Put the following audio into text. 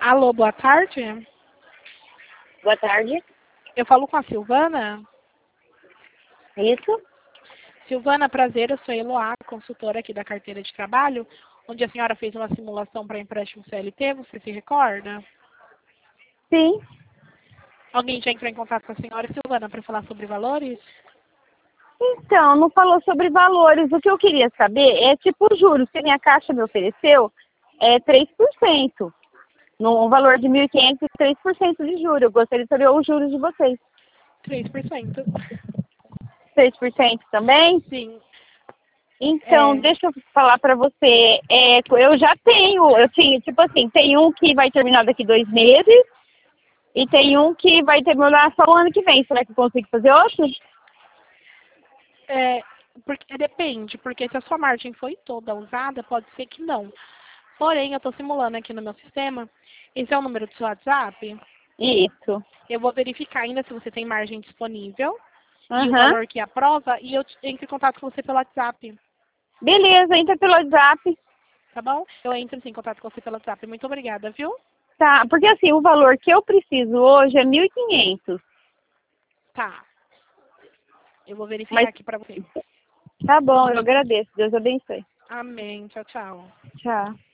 Alô, boa tarde. Boa tarde. Eu falo com a Silvana. Isso? Silvana, prazer, eu sou a Eloá, consultora aqui da carteira de trabalho, onde a senhora fez uma simulação para empréstimo CLT, você se recorda? Sim. Alguém já entrou em contato com a senhora, Silvana, para falar sobre valores? Então, não falou sobre valores. O que eu queria saber é tipo os juros que a minha caixa me ofereceu é 3%. No valor de 1.500, 3% de juros. Eu gostaria de saber os juros de vocês. 3%. 3% também? Sim. Então, deixa eu falar para você. Eu já tenho, assim, tipo assim, tem um que vai terminar daqui 2 meses e tem um que vai terminar só o ano que vem. Será que eu consigo fazer outro? Porque depende, porque se a sua margem foi toda usada, pode ser que não. Porém, eu estou simulando aqui no meu sistema. Esse é o número do seu WhatsApp? Isso. Eu vou verificar ainda se você tem margem disponível e o Aham. valor que aprova, e eu entro em contato com você pelo WhatsApp, Beleza, entra pelo WhatsApp. tá bom? Eu entro sim em contato com você pelo WhatsApp. Muito obrigada, viu? Tá, porque assim, o valor que eu preciso hoje é 1.500. Tá. Eu vou verificar Mas aqui pra você. tá bom, eu agradeço. Deus abençoe. Amém. Tchau, tchau. Tchau.